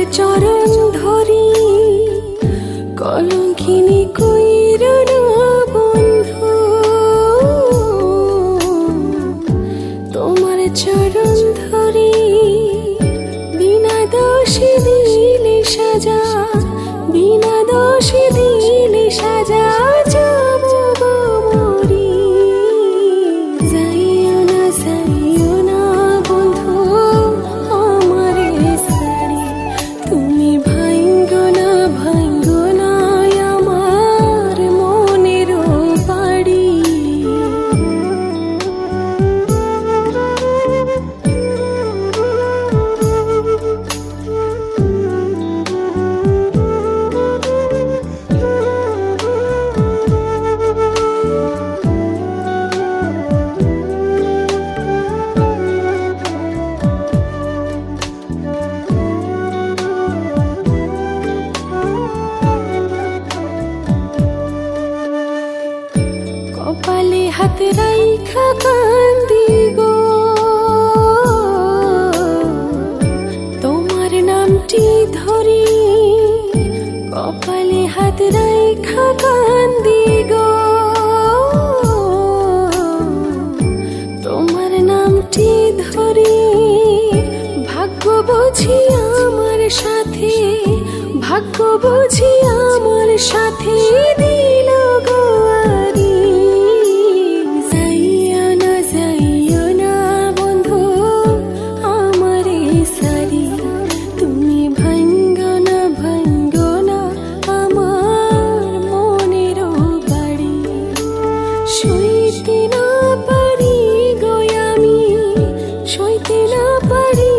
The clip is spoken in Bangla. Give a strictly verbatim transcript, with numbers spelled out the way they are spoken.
চরণ ধরি কলঙ্কিনী কইরো না বন্ধু, তোমার চরণ ধরি বিনা দোষে দিলে সাজা, বিনা দোষে দিলে সাজা যাবো মরি। যাইও না যাইও না বন্ধু আমারে সারি, তুমি ভাঙ্গো না ভাঙ্গো না আমার মনের বাড়ি। কপালে হাত রাইখা কান্দি গো, তোমার নামটি ধরি। কপালে হাত রাইখা কান্দি গো, তোমার নামটি ধরি। ভাগ্য বুঝি আমার সাথে, ভাগ্য বুঝি আমার সাথে দিল গো আরি। যাইও না যাইও না বন্ধু আমারে সারি, তুমি ভাঙ্গো না ভাঙ্গো না আমার মনের বাড়ি। সইতে না পারি গো আমি, সইতে না পারি